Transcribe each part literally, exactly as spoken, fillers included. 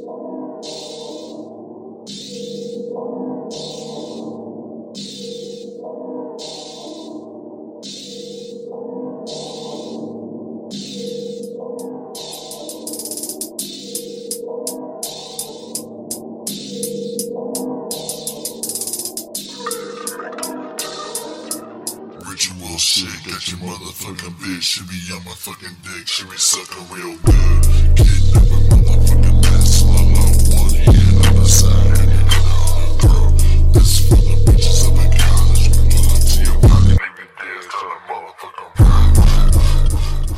Ritual shit, got your motherfucking bitch. She be on my fucking dick, she be sucking real good. Kidnap a motherfucking ass, love one hand on the side and the other on the throat. This is for the bitches up in college. We pull up to your pocket, make it dance to the motherfucking ride, ride, ride.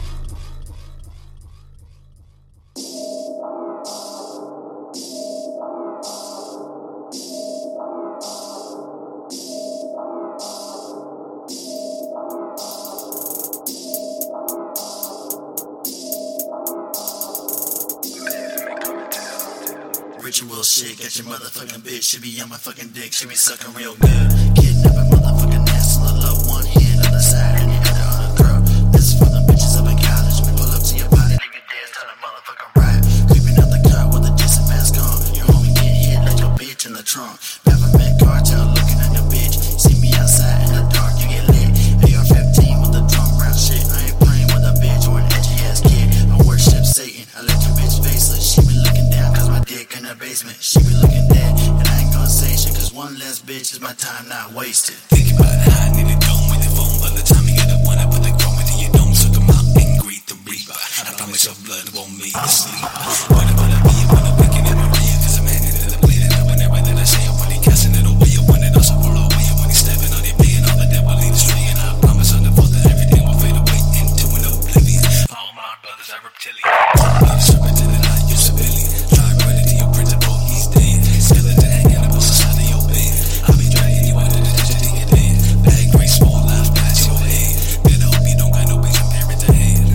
Ritual shit, got your motherfucking bitch. She be on my fucking dick, she be sucking real good. Kidnap a motherfucking ass, till I love one hand on the side and the other on the throat. This is for the bitches up in college. We pull up to your body, leave you dance to the motherfucking ride. Creeping out the car with a decent mask on. Your homie get hit like your bitch in the trunk. Peppermint cartel looking at your bitch. See me outside in the dark, you get lit. A R fifteen with the drum round shit. I ain't playing with a bitch or an edgy ass kid. I worship Satan, I let your bitch faceless. She be looking down cause my dick in her basement. She be looking dead, and I ain't gonna say shit, cause one less bitch is my time not wasted. Think about how I need a dome with the phone. By the time you get the one, I put the chrome into your dome. Suck 'em out and greet the reaper. I promise your blood won't make you sleep. What about a beat when I'm picking at Maria? Cause I'm handing to the blade, and whenever that I say it, when he casting it away, you want it also roll away. When he's stepping on it, being all the devil lead the street. And I promise on the fourth that everything will fade away into an oblivion. All my brothers are reptilian. Serpent to the night, you're civilian. Try running to your principal, he's dead. Skeleton hanging up on the side of your bed. I'll be dragging you out of the ditch to get dead. Bag great, small life past your head. Then I hope you don't got no bitch comparing to head.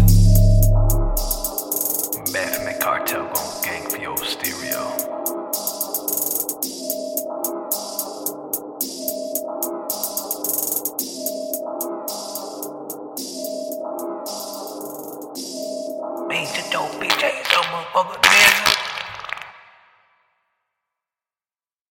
Baphomet Cartel gon' gang for your stereo. Beat the dope, B J, some motherfucker.